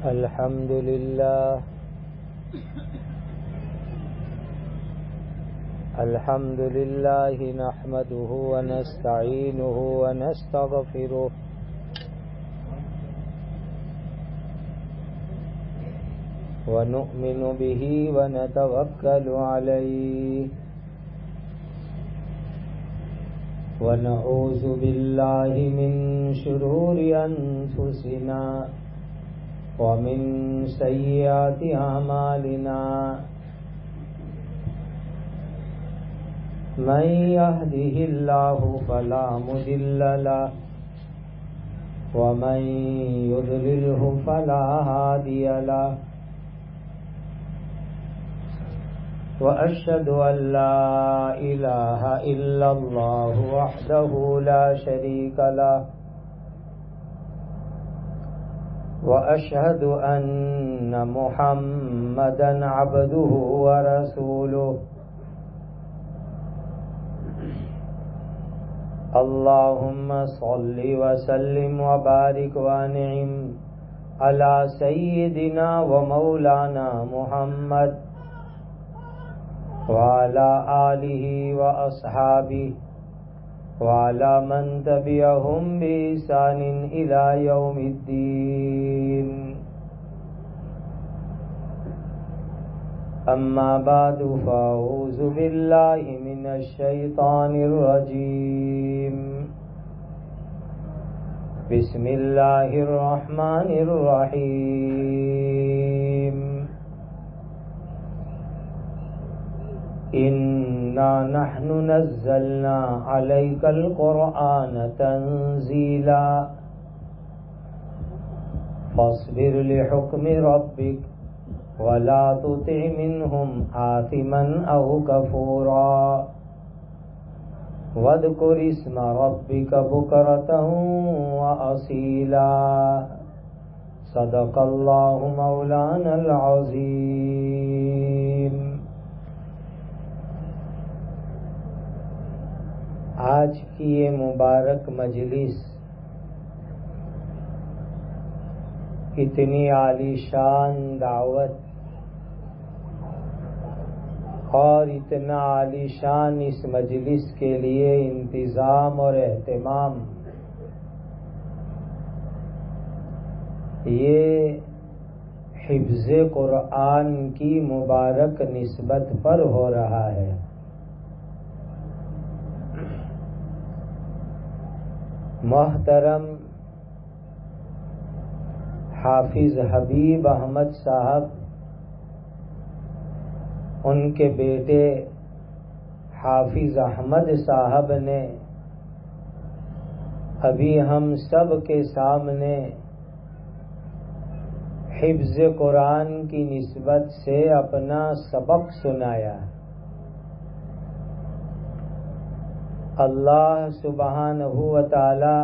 الحمد لله نحمده ونستعينه ونستغفره ونؤمن به ونتوكل عليه ونعوذ بالله من شرور أنفسنا ومن سيئات أعمالنا من يهده الله فلا مضل له ومن يضلله فلا هادي له وأشهد أن لا إله إلا الله وحده لا شريك له وأشهد أن محمدا عبده ورسوله اللهم صل وسلم وبارك وانعم على سيدنا ومولانا محمد وعلى آله وأصحابه وعلى من تبعهم بإحسان إلى يوم الدين أما بعد فأعوذ بالله من الشيطان الرجيم بسم الله الرحمن الرحيم إنا نحن نزلنا عليك القرآن تنزيلا فاصبر لحكم ربك ولا تطع منهم آثما أو كفورا واذكر اسم ربك بكرة وأصيلا صدق الله مولانا العظيم. آج کی یہ مبارک مجلس اتنی عالی شان دعوت اور اتنا عالی شان اس مجلس کے لیے انتظام اور اہتمام، یہ حفظ قرآن کی مبارک نسبت پر ہو رہا ہے. محترم حافظ حبیب احمد صاحب، ان کے بیٹے حافظ احمد صاحب نے ابھی ہم سب کے سامنے حفظ قرآن کی نسبت سے اپنا سبق سنایا. اللہ سبحانہ و تعالی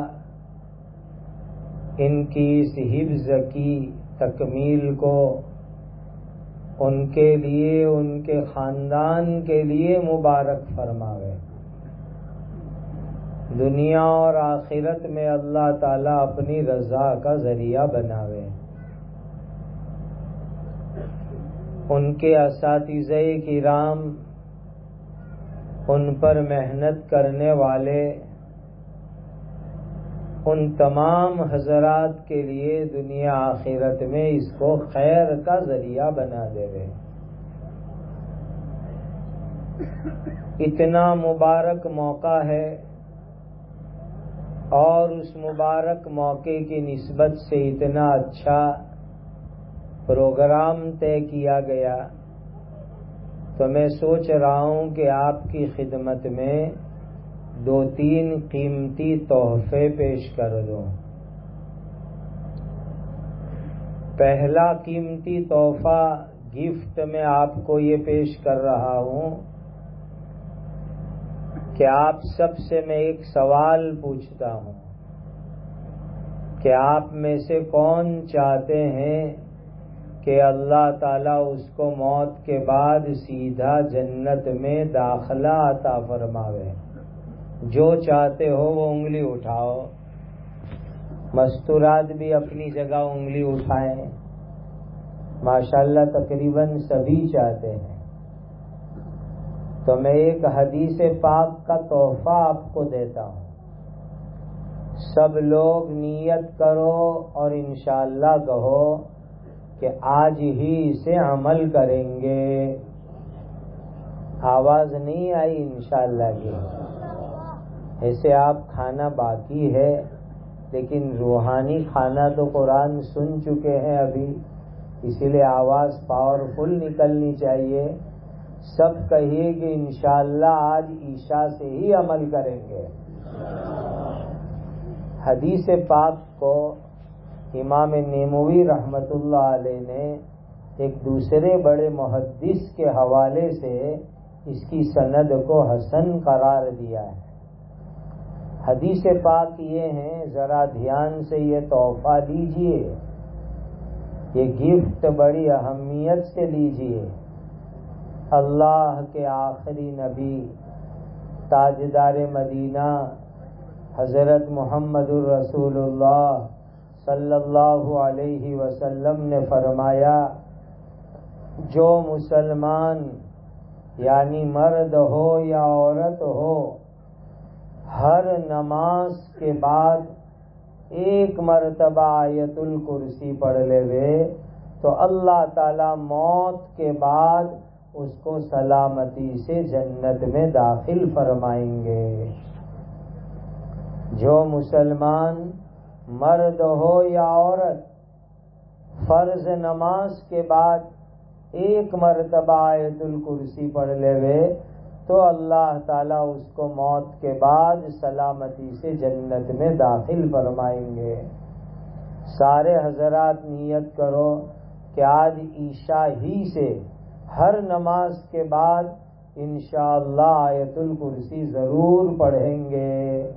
ان کی اس حفظ کی تکمیل کو ان کے لیے، ان کے خاندان کے لیے مبارک فرماوے. دنیا اور آخرت میں اللہ تعالی اپنی رضا کا ذریعہ بناوے. ان کے اساتذہ کرام، ان پر محنت کرنے والے، ان تمام حضرات کے لیے دنیا آخرت میں اس کو خیر کا ذریعہ بنا دے. اتنا مبارک موقع ہے اور اس مبارک موقع کی نسبت سے اتنا اچھا پروگرام طے کیا گیا، تو میں سوچ رہا ہوں کہ آپ کی خدمت میں 2-3 قیمتی تحفے پیش کر دوں. پہلا قیمتی تحفہ گفٹ میں آپ کو یہ پیش کر رہا ہوں کہ آپ سب سے میں ایک سوال پوچھتا ہوں کہ آپ میں سے کون چاہتے ہیں کہ اللہ تعالیٰ اس کو موت کے بعد سیدھا جنت میں داخلہ عطا فرماوے؟ جو چاہتے ہو وہ انگلی اٹھاؤ. مستورات بھی اپنی جگہ انگلی اٹھائیں. ماشاءاللہ تقریباً سبھی چاہتے ہیں. تو میں ایک حدیث پاک کا تحفہ آپ کو دیتا ہوں. سب لوگ نیت کرو اور انشاءاللہ کہو کہ آج ہی اسے عمل کریں گے. آواز نہیں آئی انشاءاللہ کی. ایسے آپ کھانا باقی ہے، لیکن روحانی کھانا تو قرآن سن چکے ہیں ابھی، اسی لیے آواز پاورفل نکلنی چاہیے. سب کہیے کہ انشاءاللہ آج عشاء سے ہی عمل کریں گے. حدیث پاک کو امام نیموی رحمت اللہ علیہ نے ایک دوسرے بڑے محدث کے حوالے سے اس کی سند کو حسن قرار دیا ہے. حدیث پاک یہ ہیں، ذرا دھیان سے یہ تحفہ لیجئے، یہ گفٹ بڑی اہمیت سے لیجئے. اللہ کے آخری نبی تاجدار مدینہ حضرت محمد الرسول اللہ صلی اللہ علیہ وسلم نے فرمایا، جو مسلمان یعنی مرد ہو یا عورت ہو ہر نماز کے بعد ایک مرتبہ آیت الکرسی پڑھ لے تو اللہ تعالی موت کے بعد اس کو سلامتی سے جنت میں داخل فرمائیں گے. جو مسلمان مرد ہو یا عورت فرض نماز کے بعد ایک مرتبہ آیت الکرسی پڑھ لے تو اللہ تعالیٰ اس کو موت کے بعد سلامتی سے جنت میں داخل فرمائیں گے. سارے حضرات نیت کرو کہ آج عشاء ہی سے ہر نماز کے بعد انشاءاللہ آیت الکرسی ضرور پڑھیں گے.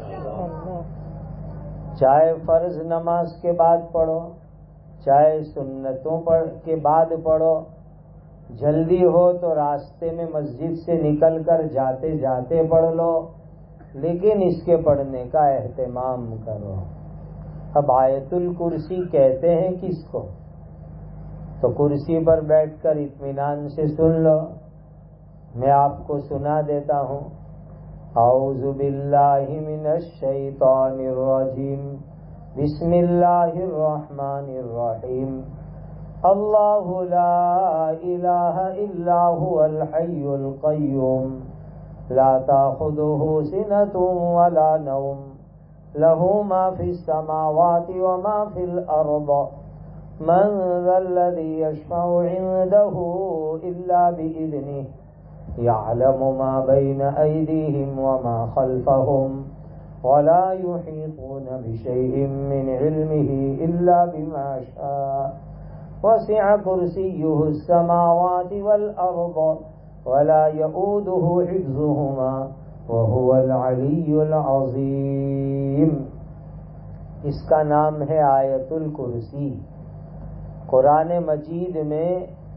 چاہے فرض نماز کے بعد پڑھو، چاہے سنتوں کے بعد پڑھو. جلدی ہو تو راستے میں مسجد سے نکل کر جاتے جاتے پڑھ لو، لیکن اس کے پڑھنے کا اہتمام کرو. اب آیت الکرسی کہتے ہیں کس کو؟ تو کرسی پر بیٹھ کر اطمینان سے سن لو. میں آپ کو سنا دیتا ہوں. اعوذ باللہ من الشیطان الرجیم، بسم اللہ الرحمن الرحیم. اللہ لا الہ الا هو الحی القیوم لا تأخذہ سنۃ ولا نوم لہ ما فی السماوات وما فی الارض من ذا الذی یشفع عنده الا بإذنہ یعلم ما بین ایدیہم وما خلفہم ولا یحیطون بشیء من علمہ الا بما شاء وسع کرسیہ السماوات والارض ولا یؤودہ حفظہما وہو العلی العظیم. اس کا نام ہے آیت الکرسی. قرآن مجید میں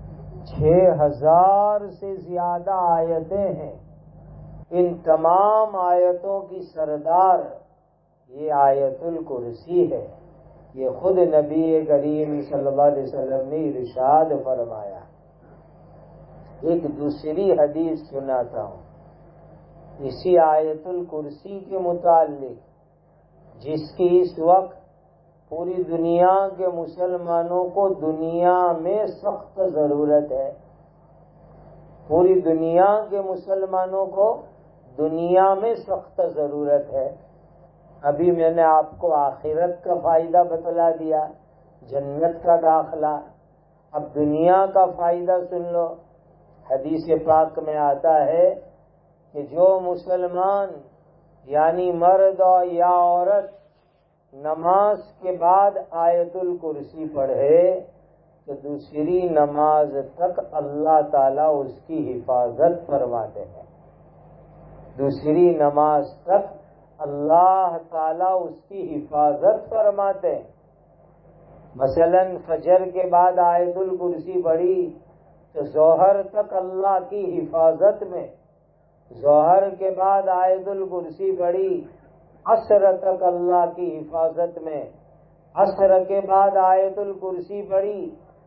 6000 سے زیادہ آیتیں ہیں. ان تمام آیتوں کی سردار یہ آیت الکرسی ہے. یہ خود نبی کریم صلی اللہ علیہ وسلم نے ارشاد فرمایا. ایک دوسری حدیث سناتا ہوں اسی آیت الکرسی کے متعلق، جس کی اس وقت پوری دنیا کے مسلمانوں کو دنیا میں سخت ضرورت ہے. پوری دنیا کے مسلمانوں کو دنیا میں سخت ضرورت ہے. ابھی میں نے آپ کو آخرت کا فائدہ بتلا دیا، جنت کا داخلہ. اب دنیا کا فائدہ سن لو. حدیث پاک میں آتا ہے کہ جو مسلمان یعنی مرد یا عورت نماز کے بعد آیت الکرسی پڑھے تو دوسری نماز تک اللہ تعالیٰ اس کی حفاظت فرماتے ہیں. دوسری نماز تک اللہ تعالیٰ اس کی حفاظت فرماتے ہیں. مثلا فجر کے بعد آیت الکرسی پڑھی تو ظہر تک اللہ کی حفاظت میں. ظہر کے بعد آیت الکرسی پڑھی عصر تک اللہ کی حفاظت میں. عصر کے بعد آیت الکرسی پڑھی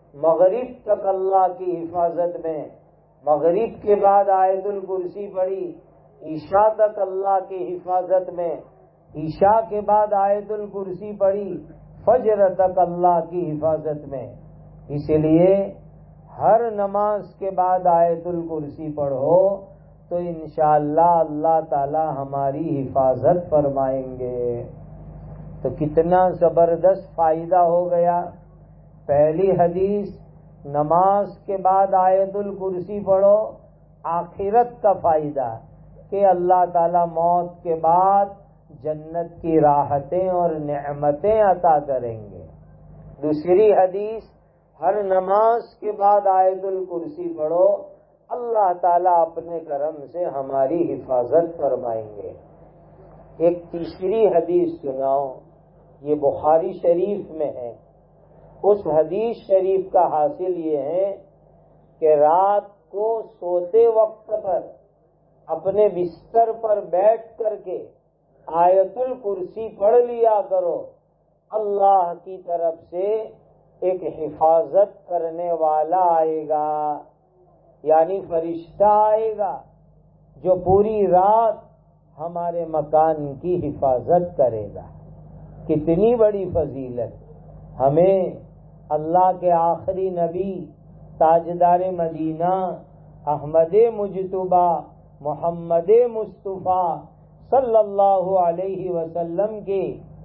مغرب تک اللہ کی حفاظت میں، مغرب کے بعد آیت الکرسی پڑھی، عشاء تک اللہ کی حفاظت میں، عشاء کے بعد آیت الکرسی پڑھی، فجر تک اللہ کی حفاظت میں۔ اس لیے ہر نماز کے بعد آیت الکرسی پڑھو تو انشاءاللہ اللہ تعالی ہماری حفاظت فرمائیں گے۔ تو کتنا زبردست فائدہ ہو گیا۔ پہلی حدیث، نماز کے بعد آیت الکرسی پڑھو، آخرت کا فائدہ کہ اللہ تعالی موت کے بعد جنت کی راحتیں اور نعمتیں عطا کریں گے۔ دوسری حدیث، ہر نماز کے بعد آیت الکرسی پڑھو، اللہ تعالیٰ اپنے کرم سے ہماری حفاظت فرمائیں گے۔ ایک تیسری حدیث سناؤ، یہ بخاری شریف میں ہے۔ اس حدیث شریف کا حاصل یہ ہے کہ رات کو سوتے وقت پر اپنے بستر پر بیٹھ کر کے آیت الکرسی پڑھ لیا کرو، اللہ کی طرف سے ایک حفاظت کرنے والا آئے گا، یعنی فرشتہ آئے گا جو پوری رات ہمارے مکان کی حفاظت کرے گا۔ کتنی بڑی فضیلت! ہمیں اللہ کے آخری نبی تاجدار مدینہ احمد مجتبی محمد مصطفیٰ صلی اللہ علیہ وسلم کے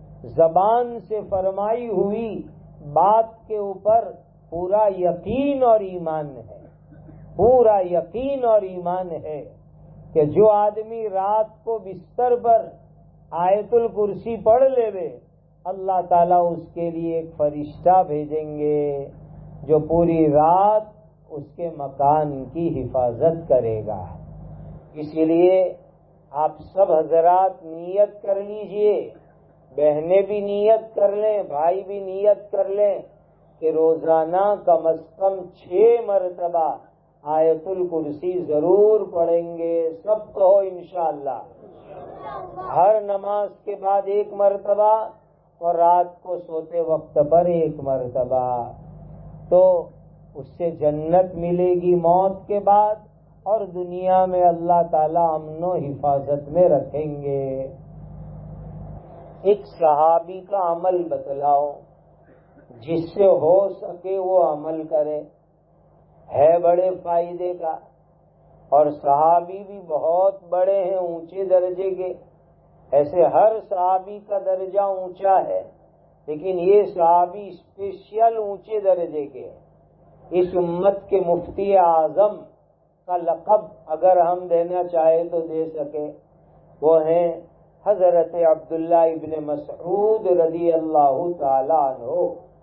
زبان سے فرمائی ہوئی بات کے اوپر پورا یقین اور ایمان ہے، پورا یقین اور ایمان ہے کہ جو آدمی رات کو بستر پر آیت الکرسی پڑھ لے، اللہ تعالیٰ اس کے لیے ایک فرشتہ بھیجیں گے جو پوری رات اس کے مکان کی حفاظت کرے گا۔ اسی لیے آپ سب حضرات نیت کر لیجئے، بہنیں بھی نیت کر لیں، بھائی بھی نیت کر لیں کہ روزانہ کم از کم 6 مرتبہ آیت الکرسی ضرور پڑھیں گے۔ سب کہو انشاءاللہ۔ ہر نماز کے بعد 1 مرتبہ اور رات کو سوتے وقت پر 1 مرتبہ، تو اس سے جنت ملے گی موت کے بعد، اور دنیا میں اللہ تعالی امن و حفاظت میں رکھیں گے۔ ایک صحابی کا عمل بتلاؤ جس سے ہو سکے وہ عمل کرے، ہے بڑے فائدے کا، اور صحابی بھی بہت بڑے ہیں، اونچے درجے کے۔ ایسے ہر صحابی کا درجہ اونچا ہے، لیکن یہ صحابی اسپیشل اونچے درجے کے۔ اس امت کے مفتی اعظم کا لقب اگر ہم دینا چاہے تو دے سکے، وہ ہیں حضرت عبداللہ ابن مسعود رضی اللہ تعالی عنہ۔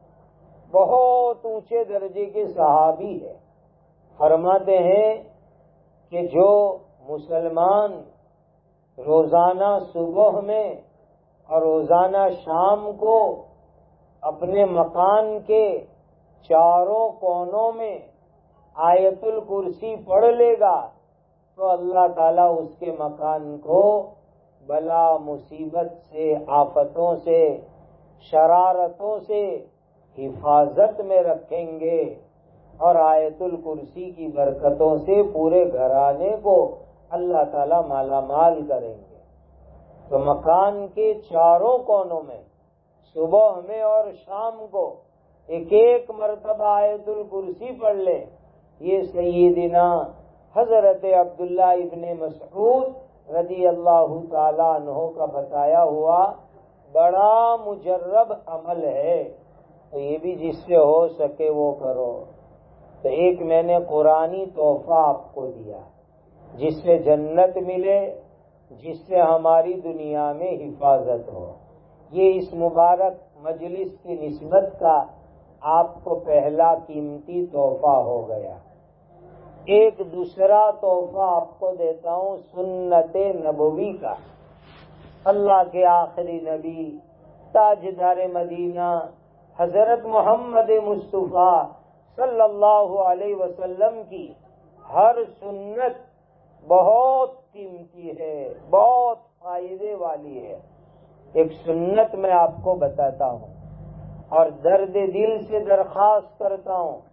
بہت اونچے درجے کے صحابی ہے۔ فرماتے ہیں کہ جو مسلمان روزانہ صبح میں اور روزانہ شام کو اپنے مکان کے چاروں کونوں میں آیت الکرسی پڑھ لے گا تو اللہ تعالیٰ اس کے مکان کو بلا مصیبت سے، آفتوں سے، شرارتوں سے حفاظت میں رکھیں گے، اور آیت الکرسی کی برکتوں سے پورے گھرانے کو اللہ تعالیٰ مالا مال کریں گے۔ تو مکان کے چاروں کونوں میں صبح میں اور شام کو 1 مرتبہ آیت الکرسی پڑھ لے۔ یہ سیدنا حضرت عبداللہ ابن مسعود رضی اللہ تعالی عنہ کا بتایا ہوا بڑا مجرب عمل ہے، تو یہ بھی جس سے ہو سکے وہ کرو۔ تو ایک میں نے قرآنی تحفہ آپ کو دیا جس سے جنت ملے، جس سے ہماری دنیا میں حفاظت ہو۔ یہ اس مبارک مجلس کی نسبت کا آپ کو پہلا قیمتی تحفہ ہو گیا۔ ایک دوسرا تحفہ آپ کو دیتا ہوں سنت نبوی کا۔ اللہ کے آخری نبی تاجدار مدینہ حضرت محمد مصطفیٰ صلی اللہ علیہ وسلم کی ہر سنت بہت قیمتی ہے، بہت فائدے والی ہے۔ ایک سنت میں آپ کو بتاتا ہوں اور درد دل سے درخواست کرتا ہوں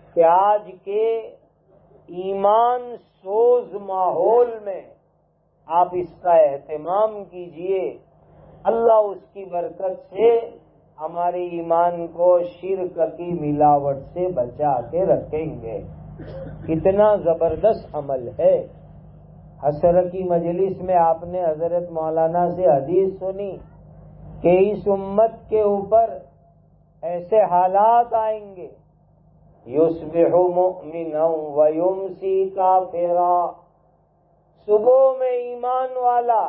کہ آج کے ایمان سوز ماحول میں آپ اس کا اہتمام کیجئے، اللہ اس کی برکت سے ہمارے ایمان کو شرک کی ملاوٹ سے بچا کے رکھیں گے۔ کتنا زبردست عمل ہے۔ حشر کی مجلس میں آپ نے حضرت مولانا سے حدیث سنی کہ اس امت کے اوپر ایسے حالات آئیں گے، یصبح مؤمنا ویمسی کافرا، صبح میں ایمان والا،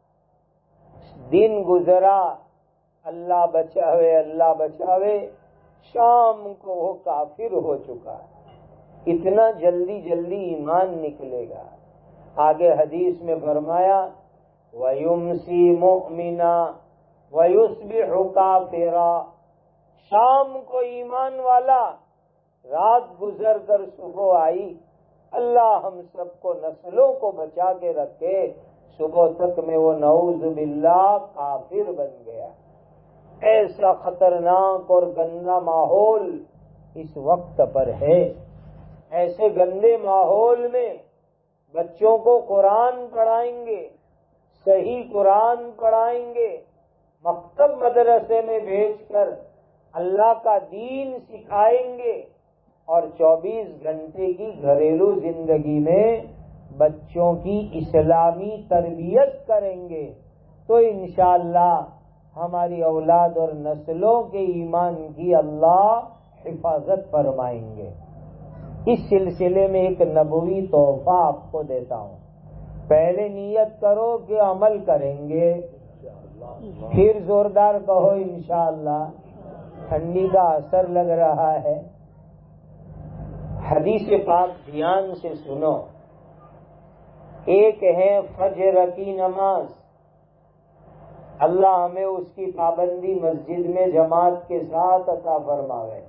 دن گزرا اللہ بچاوے اللہ بچاوے، شام کو وہ کافر ہو چکا۔ اتنا جلدی جلدی ایمان نکلے گا۔ آگے حدیث میں فرمایا وَيُمْسِي مُؤْمِنًا وَيُصْبِحُ كَافِرًا، شام کو ایمان والا، رات گزر کر صبح آئی، اللہ ہم سب کو نسلوں کو بچا کے رکھے، صبح تک میں وہ نعوذ باللہ کافر بن گیا۔ ایسا خطرناک اور گندا ماحول اس وقت پر ہے۔ ایسے گندے ماحول میں بچوں کو قرآن پڑھائیں گے، صحیح قرآن پڑھائیں گے، مکتب مدرسے میں بھیج کر اللہ کا دین سکھائیں گے، اور 24 گھنٹے کی گھریلو زندگی میں بچوں کی اسلامی تربیت کریں گے، تو انشاءاللہ ہماری اولاد اور نسلوں کے ایمان کی اللہ حفاظت فرمائیں گے۔ اس سلسلے میں ایک نبوی تحفہ آپ کو دیتا ہوں۔ پہلے نیت کرو کہ عمل کریں گے، پھر زوردار کہو انشاءاللہ۔ ٹھنڈی کا اثر لگ رہا ہے۔ حدیث پاک دھیان سے سنو۔ ایک ہے فجر کی نماز، اللہ ہمیں اس کی پابندی مسجد میں جماعت کے ساتھ عطا فرماوے۔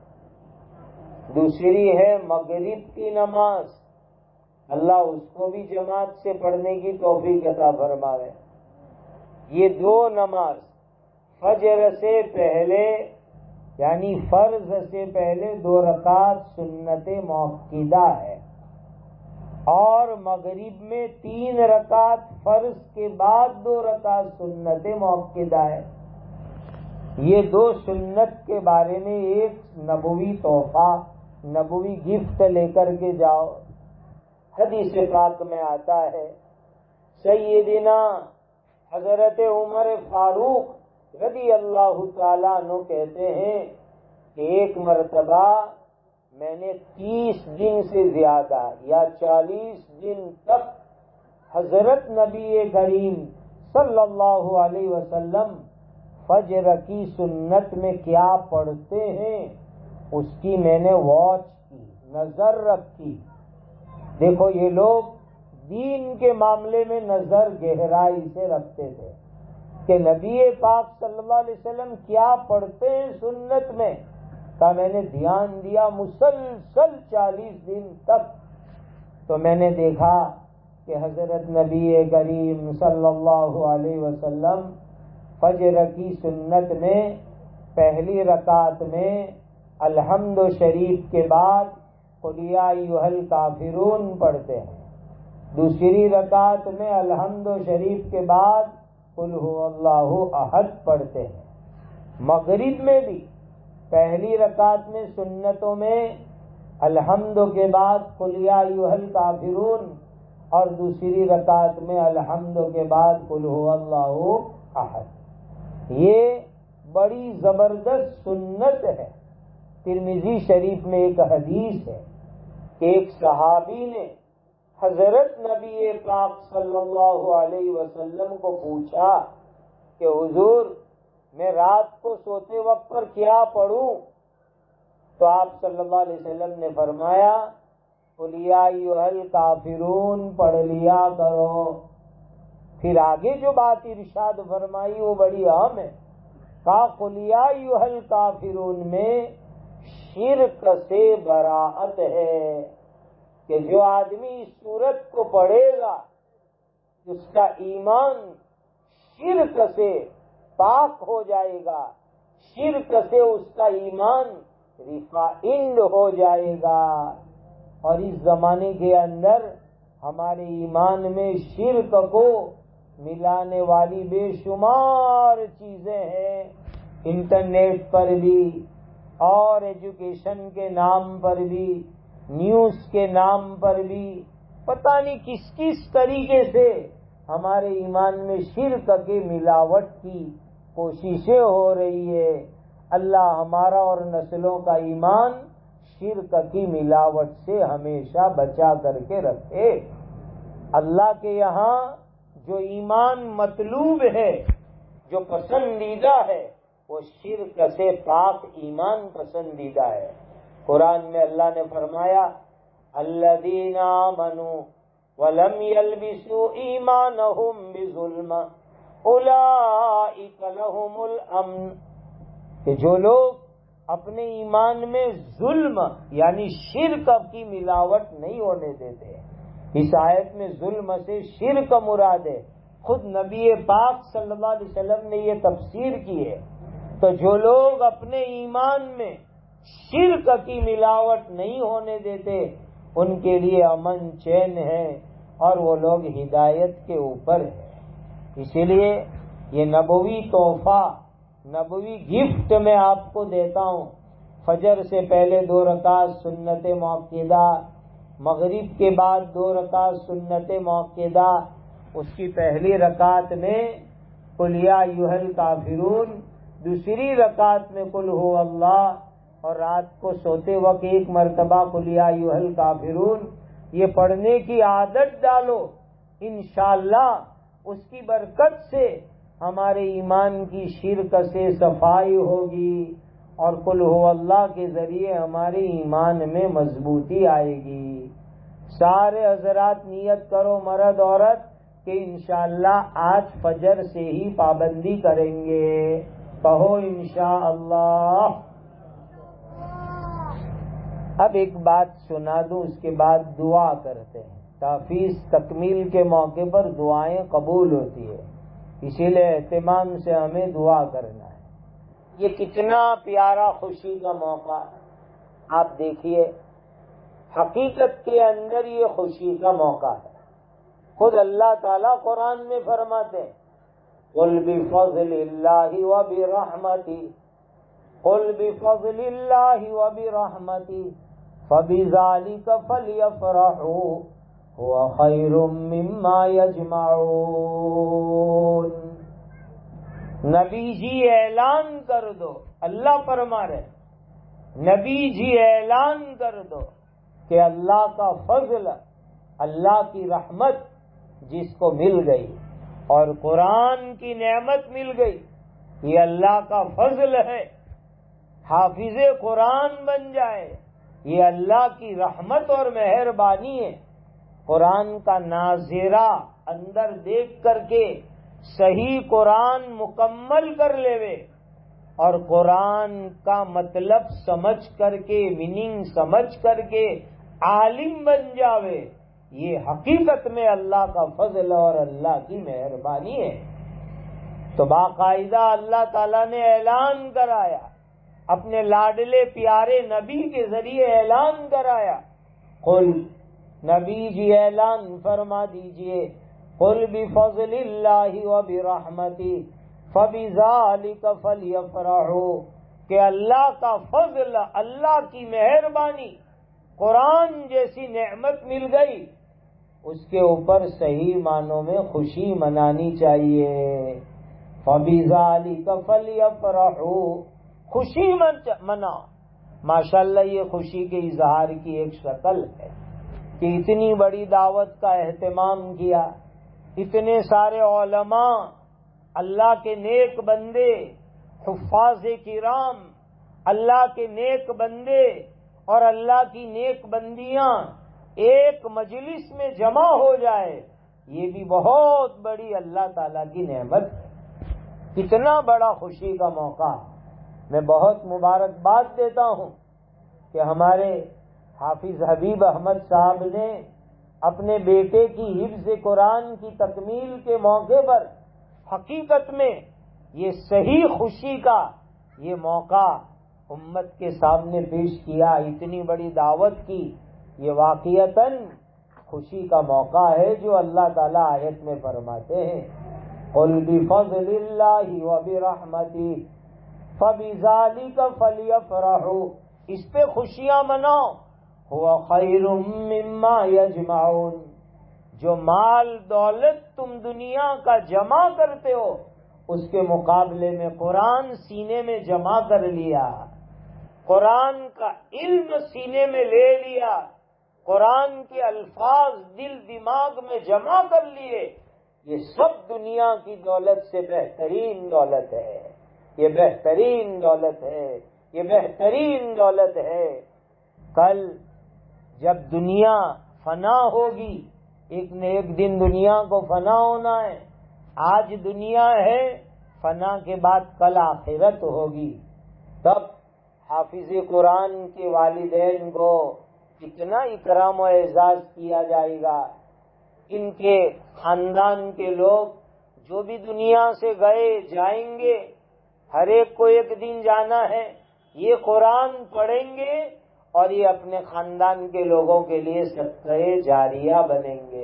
دوسری ہے مغرب کی نماز، اللہ اس کو بھی جماعت سے پڑھنے کی توفیق عطا فرماوے۔ یہ دو نماز فجر سے پہلے یعنی فرض سے پہلے 2 رکعت سنت موقدہ ہے، اور مغرب میں 3 رکعت فرض کے بعد 2 رکعت سنت موقدہ ہے۔ یہ 2 سنت کے بارے میں ایک نبوی تحفہ، نبوی گفٹ لے کر کے جاؤ۔ حدیث پاک میں آتا ہے سیدنا حضرت عمر فاروق رضی اللہ تعالیٰ عنہ کہتے ہیں کہ ایک مرتبہ میں نے 30 دن سے زیادہ یا 40 دن تک حضرت نبی کریم صلی اللہ علیہ وسلم فجر کی سنت میں کیا پڑھتے ہیں اس کی میں نے واچ کی، نظر رکھی۔ دیکھو یہ لوگ دین کے معاملے میں نظر گہرائی سے رکھتے تھے کہ نبی پاک صلی اللہ علیہ وسلم کیا پڑھتے ہیں سنت میں، کا میں نے دھیان دیا مسلسل 40 دن تک، تو میں نے دیکھا کہ حضرت نبی کریم صلی اللہ علیہ وسلم فجر کی سنت میں پہلی رکعت میں الحمد شریف کے بعد قل یا ایھا الکافرون پڑھتے ہیں، دوسری رکعت میں الحمد شریف کے بعد قل ھو اللہ احد پڑھتے ہیں۔ مغرب میں بھی پہلی رکعت میں سنتوں میں الحمد کے بعد قل یا ایھا الکافرون، اور دوسری رکعت میں الحمد کے بعد قل ھو اللہ احد۔ یہ بڑی زبردست سنت ہے۔ ترمذی شریف میں ایک حدیث ہے کہ ایک صحابی نے حضرت نبی پاک صلی اللہ علیہ وسلم کو پوچھا کہ حضور میں رات کو سوتے وقت پر کیا پڑھوں؟ تو آپ صلی اللہ علیہ وسلم نے فرمایا قل یا ایھا الکافرون پڑھ لیا کرو۔ پھر آگے جو بات ارشاد فرمائی وہ بڑی اہم ہے، کہا قل یا ایھا الکافرون میں شرک سے براءت ہے کہ جو آدمی اس سورت کو پڑھے گا اس کا ایمان شرک سے پاک ہو جائے گا، شرک سے اس کا ایمان ریفائنڈ ہو جائے گا. اور اس زمانے کے اندر ہمارے ایمان میں شرک کو ملانے والی بے شمار چیزیں ہیں. انٹرنیٹ پر بھی اور ایجوکیشن کے نام پر بھی، نیوز کے نام پر بھی، پتہ نہیں کس کس طریقے سے ہمارے ایمان میں شرک کی ملاوٹ کی کوششیں ہو رہی ہے. اللہ ہمارا اور نسلوں کا ایمان شرک کی ملاوٹ سے ہمیشہ بچا کر کے رکھے. اللہ کے یہاں جو ایمان مطلوب ہے، جو پسندیدہ ہے، وہ شرک سے پاک ایمان پسندیدہ ہے. قرآن میں اللہ نے فرمایا الذین آمنوا ولم يلبسوا ایمانهم بظلم اولئک لهم الامن، کہ جو لوگ اپنے ایمان میں ظلم یعنی شرک کی ملاوٹ نہیں ہونے دیتے. اس آیت میں ظلم سے شرک مراد ہے. خود نبی پاک صلی اللہ علیہ وسلم نے یہ تفسیر کی ہے. تو جو لوگ اپنے ایمان میں شرک کی ملاوٹ نہیں ہونے دیتے ان کے لیے امن چین ہے اور وہ لوگ ہدایت کے اوپر ہیں. اسی لیے یہ نبوی تحفہ، نبوی گفٹ میں آپ کو دیتا ہوں. فجر سے پہلے 2 رکعت سنت موقدہ، مغرب کے بعد 2 رکعت سنت موقدہ. اس کی پہلی رکعت میں قل یا ایھا الکافرون، دوسری رکعت میں قل ھو اللہ، اور رات کو سوتے وقت 1 مرتبہ قل یا ایھا الکافرون. یہ پڑھنے کی عادت ڈالو، انشاءاللہ اس کی برکت سے ہمارے ایمان کی شرک سے صفائی ہوگی اور قل ھو اللہ کے ذریعے ہمارے ایمان میں مضبوطی آئے گی. سارے حضرات نیت کرو، مرد عورت، کہ انشاءاللہ آج فجر سے ہی پابندی کریں گے. کہو انشاءاللہ. اب ایک بات سنا دوں، اس کے بعد دعا کرتے ہیں. تحفیظ تکمیل کے موقع پر دعائیں قبول ہوتی ہے، اسی لیے اہتمام سے ہمیں دعا کرنا ہے. یہ کتنا پیارا خوشی کا موقع ہے. آپ دیکھیے، حقیقت کے اندر یہ خوشی کا موقع ہے. خود اللہ تعالیٰ قرآن میں فرماتے ہیں قل بفضل اللہ وبرحمتہ، قل بفضل اللہ وبرحمتہ فبذلک فلیفرحوا هو خیر مما یجمعون. نبی جی اعلان کر دو، اللہ فرما رہے، نبی جی اعلان کر دو کہ اللہ کا فضل، اللہ کی رحمت جس کو مل گئی اور قرآن کی نعمت مل گئی، یہ اللہ کا فضل ہے. حافظ قرآن بن جائے، یہ اللہ کی رحمت اور مہربانی ہے. قرآن کا ناظرہ اندر دیکھ کر کے صحیح قرآن مکمل کر لیوے اور قرآن کا مطلب سمجھ کر کے، میننگ سمجھ کر کے عالم بن جاوے، یہ حقیقت میں اللہ کا فضل اور اللہ کی مہربانی ہے. تو باقاعدہ اللہ تعالیٰ نے اعلان کرایا، اپنے لاڈلے پیارے نبی کے ذریعے اعلان کرایا. قل، نبی جی اعلان فرما دیجئے، قل بفضل اللہ وبرحمتہ فبذلک فلیفرحوا، کہ اللہ کا فضل، اللہ کی مہربانی، قرآن جیسی نعمت مل گئی، اس کے اوپر صحیح معنوں میں خوشی منانی چاہیے. فبذلک فلیفرحوا، خوشی مناؤ. ماشاءاللہ یہ خوشی کے اظہار کی ایک شکل ہے کہ اتنی بڑی دعوت کا اہتمام کیا، اتنے سارے علماء، اللہ کے نیک بندے، حفاظ کرام، اللہ کے نیک بندے اور اللہ کی نیک بندیاں ایک مجلس میں جمع ہو جائے، یہ بھی بہت بڑی اللہ تعالیٰ کی نعمت ہے. کتنا بڑا خوشی کا موقع. میں بہت مبارکباد دیتا ہوں کہ ہمارے حافظ حبیب احمد صاحب نے اپنے بیٹے کی حفظ قرآن کی تکمیل کے موقع پر حقیقت میں یہ صحیح خوشی کا یہ موقع امت کے سامنے پیش کیا، اتنی بڑی دعوت کی، یہ واقعتاً خوشی کا موقع ہے جو اللہ تعالیٰ آیت میں فرماتے ہیں قُلْ بِفَضْلِ اللَّهِ وَبِرَحْمَتِهِ فَبِذَلِكَ فَلْيَفْرَحُوا، اس پہ خوشیاں مناؤ، هُوَ خَيْرٌ مِّمَّا يَجْمَعُونَ، جو مال دولت تم دنیا کا جمع کرتے ہو اس کے مقابلے میں قرآن سینے میں جمع کر لیا، قرآن کا علم سینے میں لے لیا، قرآن کے الفاظ دل دماغ میں جمع کر لیے، یہ سب دنیا کی دولت سے بہترین دولت ہے، یہ بہترین دولت ہے، یہ بہترین دولت ہے۔ کل جب دنیا فنا ہوگی، ایک نہ ایک دن دنیا کو فنا ہونا ہے، آج دنیا ہے، فنا کے بعد کل آخرت ہوگی، تب حافظ قرآن کے والدین کو کتنا اکرام و اعزاز کیا جائے گا، ان کے خاندان کے لوگ جو بھی دنیا سے گئے جائیں گے، ہر ایک کو ایک دن جانا ہے، یہ قرآن پڑھیں گے اور یہ اپنے خاندان کے لوگوں کے لیے صدقہ جاریہ بنیں گے۔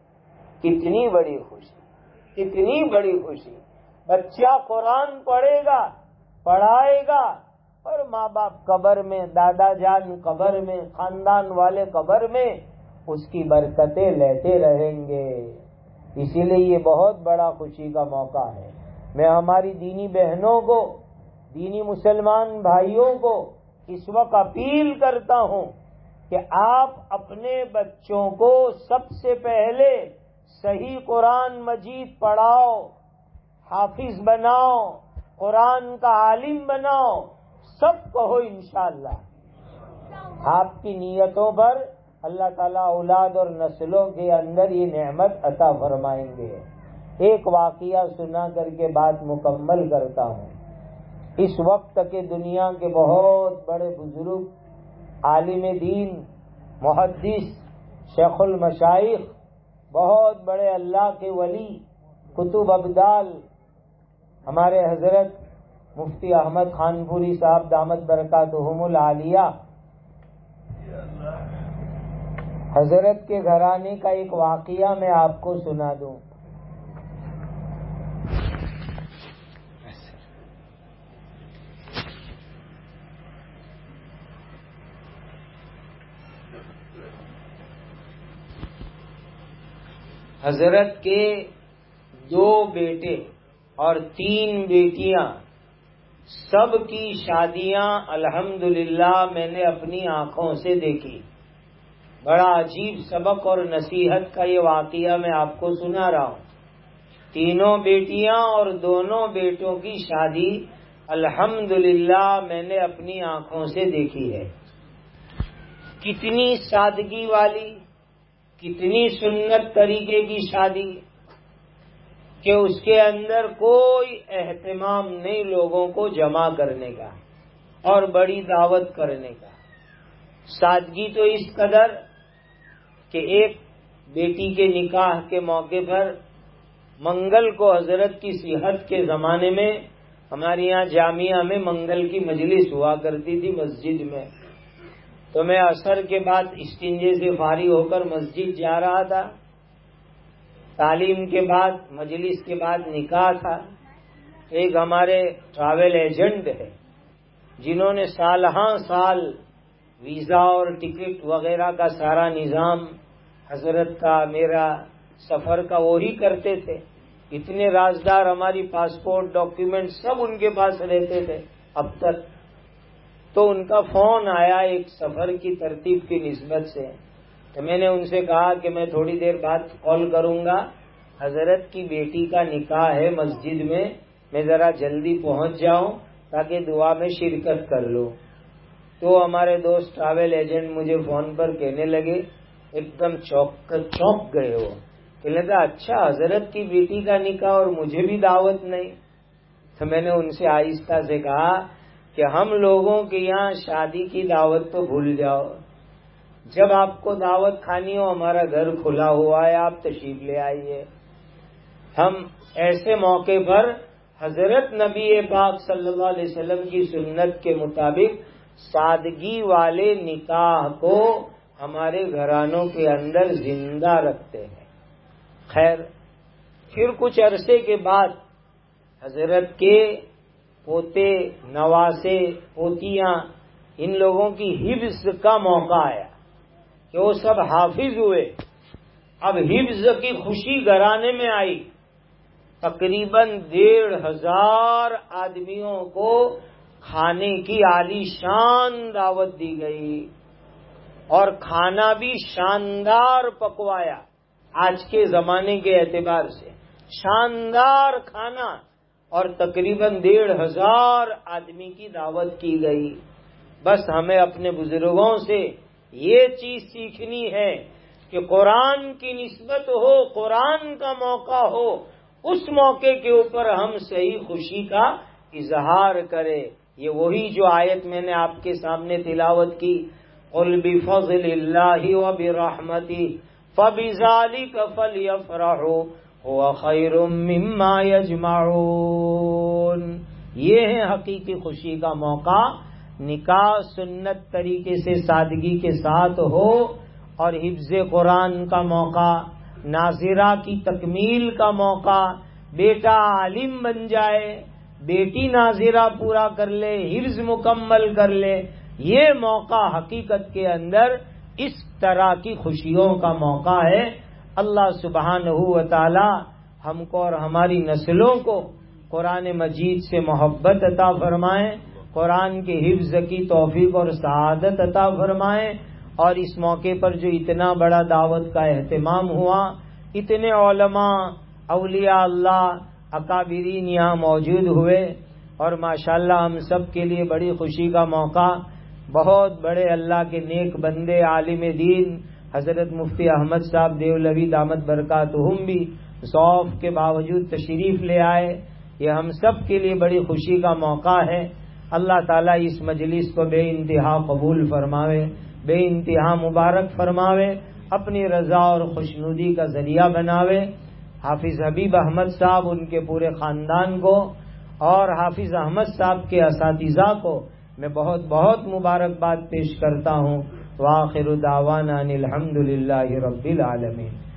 کتنی بڑی خوشی، اتنی بڑی خوشی، بچہ قرآن پڑھے گا، پڑھائے گا، اور ماں باپ قبر میں، دادا جان قبر میں، خاندان والے قبر میں اس کی برکتیں لیتے رہیں گے۔ اسی لیے یہ بہت بڑا خوشی کا موقع ہے۔ میں ہماری دینی بہنوں کو، دینی مسلمان بھائیوں کو اس وقت اپیل کرتا ہوں کہ آپ اپنے بچوں کو سب سے پہلے صحیح قرآن مجید پڑھاؤ، حافظ بناؤ، قرآن کا عالم بناؤ، سب کہو انشاءاللہ۔ آپ کی نیتوں پر اللہ تعالیٰ اولاد اور نسلوں کے اندر یہ نعمت عطا فرمائیں گے۔ ایک واقعہ سنا کر کے بات مکمل کرتا ہوں۔ اس وقت کے دنیا کے بہت بڑے بزرگ، عالم دین، محدث، شیخ المشائخ، بہت بڑے اللہ کے ولی، کتب ابدال، ہمارے حضرت مفتی احمد خان پوری صاحب دامت برکاتہم العالیہ، حضرت کے گھرانے کا ایک واقعہ میں آپ کو سنا دوں۔ حضرت کے 2 بیٹے اور 3 بیٹیاں، سب کی شادیاں الحمدللہ میں نے اپنی آنکھوں سے دیکھی۔ بڑا عجیب سبق اور نصیحت کا یہ واقعہ میں آپ کو سنا رہا ہوں۔ 3 بیٹیاں اور 2 بیٹوں کی شادی الحمدللہ میں نے اپنی آنکھوں سے دیکھی ہے۔ کتنی سادگی والی، کتنی سنت طریقے کی شادی کہ اس کے اندر کوئی اہتمام نہیں لوگوں کو جمع کرنے کا اور بڑی دعوت کرنے کا۔ سادگی تو اس قدر کہ ایک بیٹی کے نکاح کے موقع پر منگل کو حضرت کی صحت کے زمانے میں ہمارے یہاں جامعہ میں منگل کی مجلس ہوا کرتی تھی مسجد میں، تو میں عصر کے بعد استنجے سے فارغ ہو کر مسجد جا رہا تھا۔ تعلیم کے بعد، مجلس کے بعد نکاح تھا۔ ایک ہمارے ٹریول ایجنٹ ہے جنہوں نے سالہاں سال ویزا اور ٹکٹ وغیرہ کا سارا نظام حضرت کا، میرا، سفر کا وہی کرتے تھے۔ اتنے رازدار، ہماری پاسپورٹ ڈاکیومنٹ سب ان کے پاس رہتے تھے اب تک۔ تو ان کا فون آیا ایک سفر کی ترتیب کی نسبت سے، تو میں نے ان سے کہا کہ میں تھوڑی دیر بعد کال کروں گا، حضرت کی بیٹی کا نکاح ہے مسجد میں ذرا جلدی پہنچ جاؤں تاکہ دعا میں شرکت کر لوں۔ تو ہمارے دوست ٹریول ایجنٹ مجھے فون پر کہنے لگے، ایک دم چونک گئے وہ، کہنے لگا اچھا حضرت کی بیٹی کا نکاح اور مجھے بھی دعوت نہیں۔ تو میں نے ان سے آہستہ سے کہا کہ ہم لوگوں کے یہاں شادی کی دعوت تو بھول جاؤ، جب آپ کو دعوت کھانی ہو ہمارا گھر کھلا ہوا ہے، آپ تشریف لے آئیے۔ ہم ایسے موقع پر حضرت نبی پاک صلی اللہ علیہ وسلم کی سنت کے مطابق سادگی والے نکاح کو ہمارے گھرانوں کے اندر زندہ رکھتے ہیں۔ خیر، پھر کچھ عرصے کے بعد حضرت کے پوتے، نواسے، پوتیاں، ان لوگوں کی حفظ کا موقع آیا کہ وہ سب حافظ ہوئے۔ اب حفظ کی خوشی گھرانے میں آئی۔ تقریباً 1,500 آدمیوں کو کھانے کی عالی شان دعوت دی گئی اور کھانا بھی شاندار پکوایا۔ آج کے زمانے کے اعتبار سے شاندار کھانا، اور تقریباً 1,500 آدمی کی دعوت کی گئی۔ بس ہمیں اپنے بزرگوں سے یہ چیز سیکھنی ہے کہ قرآن کی نسبت ہو، قرآن کا موقع ہو، اس موقع کے اوپر ہم صحیح خوشی کا اظہار کریں۔ یہ وہی جو آیت میں نے آپ کے سامنے تلاوت کی، قُلْ بِفَضْلِ اللَّهِ وَبِرَحْمَتِهِ فَبِذَلِكَ فَلْيَفْرَحُوا هُوَ خَيْرٌ مِّمَّا يَجْمَعُونَ۔ یہ ہے حقیقی خوشی کا موقع۔ نکاح سنت طریقے سے سادگی کے ساتھ ہو، اور حفظ قرآن کا موقع، ناظرہ کی تکمیل کا موقع، بیٹا عالم بن جائے، بیٹی ناظرہ پورا کر لے، حفظ مکمل کر لے، یہ موقع حقیقت کے اندر اس طرح کی خوشیوں کا موقع ہے۔ اللہ سبحانہ و تعالی ہم کو اور ہماری نسلوں کو قرآن مجید سے محبت عطا فرمائیں، قرآن کے حفظ کی توفیق اور سعادت عطا فرمائیں، اور اس موقع پر جو اتنا بڑا دعوت کا اہتمام ہوا، اتنے علماء، اولیاء اللہ، اکابرین یہاں موجود ہوئے، اور ماشاءاللہ ہم سب کے لیے بڑی خوشی کا موقع۔ بہت بڑے اللہ کے نیک بندے، عالم دین حضرت مفتی احمد صاحب دیولوی دامت برکاتہم بھی ذوف کے باوجود تشریف لے آئے۔ یہ ہم سب کے لیے بڑی خوشی کا موقع ہے۔ اللہ تعالیٰ اس مجلس کو بے انتہا قبول فرماوے، بے انتہا مبارک فرماوے، اپنی رضا اور خوشنودی کا ذریعہ بناوے۔ حافظ حبیب احمد صاحب، ان کے پورے خاندان کو، اور حافظ احمد صاحب کے اساتذہ کو میں بہت بہت مبارکباد پیش کرتا ہوں۔ وآخر دعوانا ان الحمد للہ رب العالمین۔